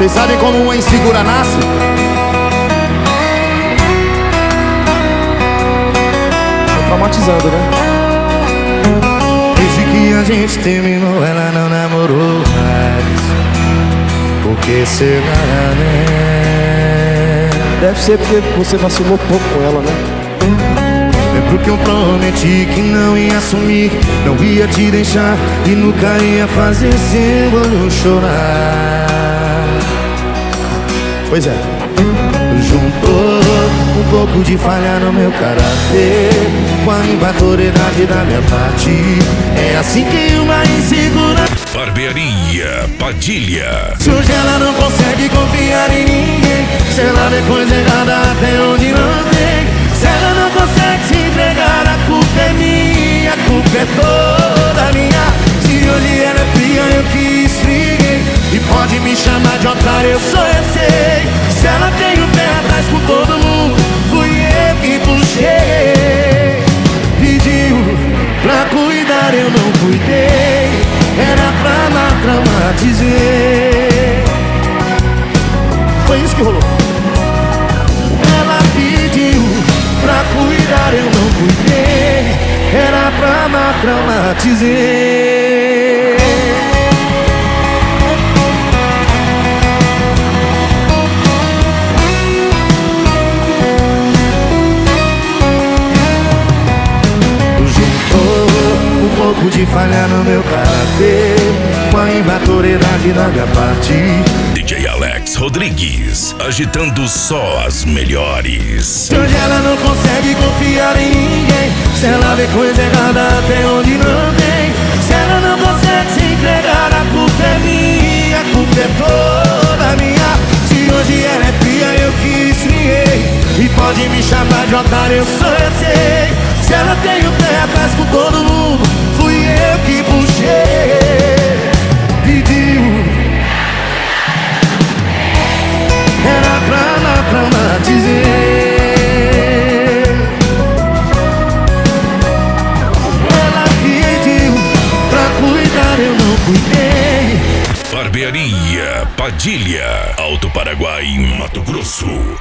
Vocês sabem como uma insegura nasce? Tá traumatizando, né? Desde que a gente terminou, ela não namorou mais. Por que será, né? Deve ser porque você vacilou pouco com ela, né? Lembro que eu prometi que não ia sumir, não ia te deixar e nunca ia fazer seu olho chorar. Pois é. Juntou um pouco de falha no meu caráter com a imaturidade da minha parte. É assim que uma insegura Barbearia Padilha. se hoje ela não consegue confiar em ninguém, se ela vê coisa errada até onde não tem, se ela não consegue se entregar, a culpa é minha, a culpa é toda minha. Se hoje ela é fria, eu que esfriei, e pode me chamar de otário, eu sou sei. Se ela tem o pé atrás com todo mundo, fui eu que puxei. Pediu pra cuidar, eu não cuidei, era pra lá traumatizei. Foi isso que rolou. Ela pediu pra cuidar, eu não cuidei, era pra lá traumatizei. Um pouco de falha no meu caráter com a imaturidade da minha parte. DJ Alex Rodrigues, agitando só as melhores. Se hoje ela não consegue confiar em ninguém, se ela vê coisa errada até onde não tem, se ela não consegue se entregar, a culpa é minha, a culpa é toda minha. Se hoje ela é fria, eu que esfriei, e pode me chamar de otário, eu sou eu sei. Se ela tem o pé atrás com todo mundo, fui eu que puxei. Pediu, era pra lá traumatizei. Ela pediu pra cuidar, eu não cuidei. Barbearia Padilha, Alto Paraguai, Mato Grosso.